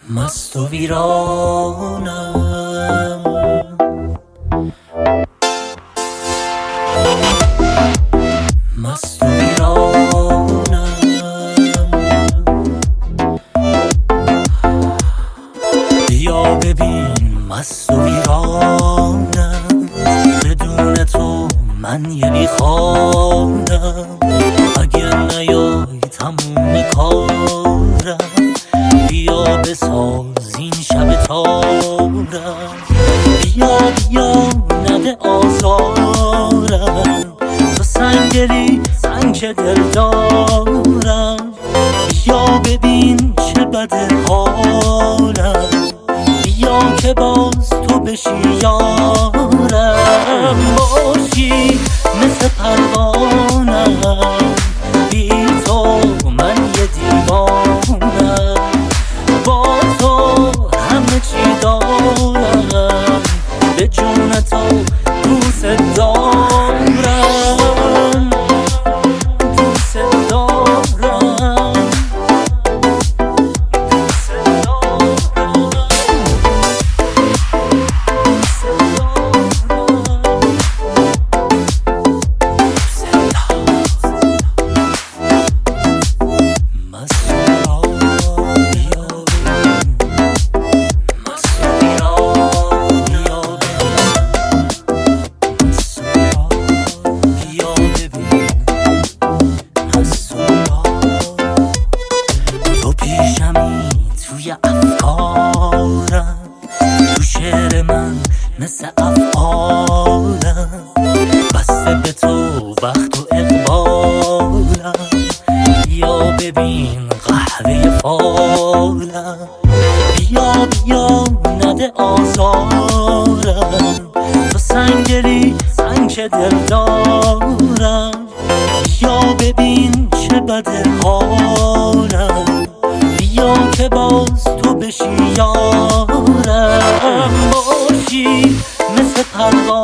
مست و ویرانم، مست و ویرانم. بیا ببین مست و ویرانم، بدون تو من یه بیخوانم. اگه نیای تموم کارم، بیا بساز این شب تارم. بیا نده آزارم، تو سنگری سنگ دل دارم. بیا ببین چه بده حالم، بیا که باز تو بشی یارم. باشی مثل پروانم، بی تو من یه دیوانم. با تو همه چی دارم، به جون تو دوست دارم، دوست دارم، دوست توی افکارم، تو شعر من مثل افعالم. بسته به تو وقت و اقبالم، بیا ببین قهوه فالم. بیا نده آزارم، تو سنگری سنگ دل دارم. بیا ببین چه بده حالم، بیا که باز تو بشی یارم. باشی مثل پروانم،